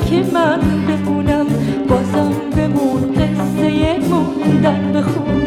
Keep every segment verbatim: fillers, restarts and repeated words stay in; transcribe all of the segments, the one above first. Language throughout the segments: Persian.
که من بمونم، بازم بمون قصه موندن بخون.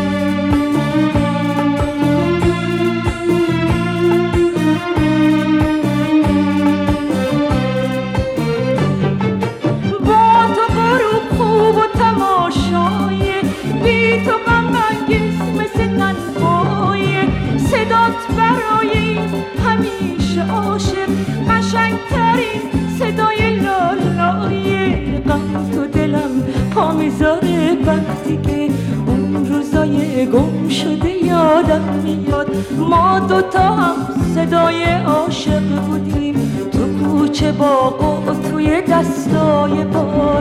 با تو غروب خوب و تماشای، بی تو غم انگیز مثل تنهایی، صدات برای همیشه عاشق، قشنگترین صدای لالای غم تو دلم پا میذاره وقتی که اون روزای گم شده یادم میاد. ما دوتا هم صدای عاشق بودیم، تو کوچه باغ و توی دستای باد.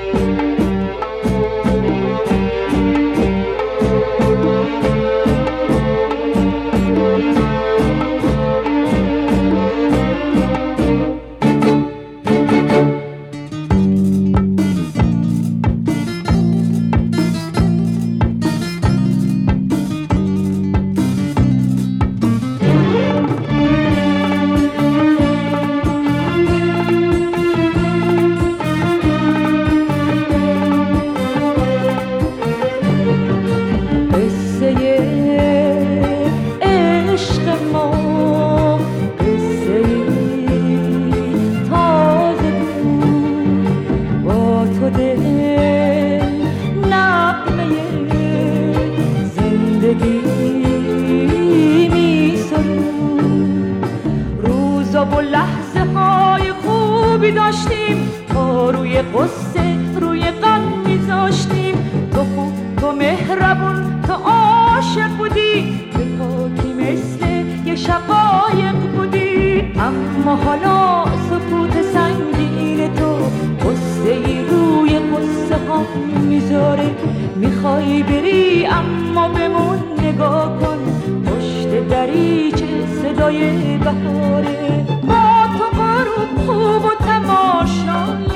و لحظه های خوبی داشتیم، تا روی قصه روی غم میذاشتیم. تو خوب، تو مهربون، تو عاشق بودی، به پاکی مثل یه شقایق بودی. اما حالا سکوت سنگین تو قصه ای روی قصه ها میذاره. میخوای بری اما بمون، نگاه کن پشت دریچه صدای بهاره. با تو غروب خوب و تماشا